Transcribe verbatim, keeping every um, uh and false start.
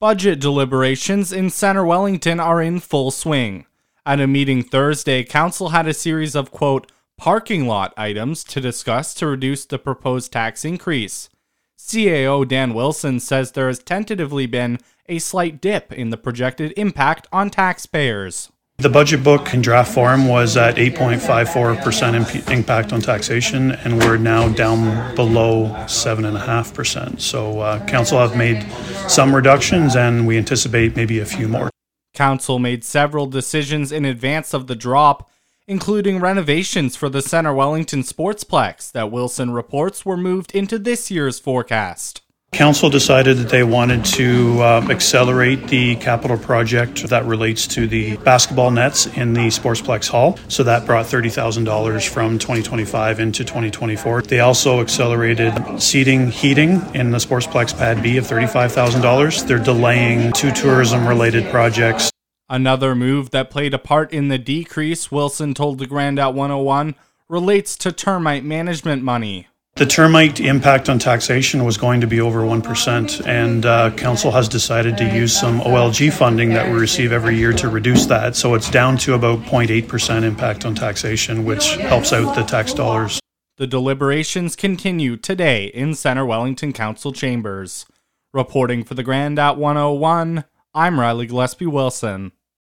Budget deliberations in Centre Wellington are in full swing. At a meeting Thursday, Council had a series of, quote, parking lot items to discuss to reduce the proposed tax increase. C A O Dan Wilson says there has tentatively been a slight dip in the projected impact on taxpayers. The budget book in draft form was at eight point five four percent imp- impact on taxation, and we're now down below seven point five percent. So uh, Council have made some reductions, and we anticipate maybe a few more. Council made several decisions in advance of the drop, including renovations for the Centre Wellington Sportsplex that Wilson reports were moved into this year's forecast. Council decided that they wanted to uh, accelerate the capital project that relates to the basketball nets in the Sportsplex Hall. So that brought thirty thousand dollars from twenty twenty-five into twenty twenty-four. They also accelerated seating heating in the Sportsplex Pad B of thirty-five thousand dollars. They're delaying two tourism-related projects. Another move that played a part in the decrease, Wilson told the Grand at one oh one, relates to termite management money. The termite impact on taxation was going to be over one percent, and uh, Council has decided to use some O L G funding that we receive every year to reduce that. So it's down to about zero point eight percent impact on taxation, which helps out the tax dollars. The deliberations continue today in Centre Wellington Council chambers. Reporting for the Grand at one oh one, I'm Riley Gillespie Wilson.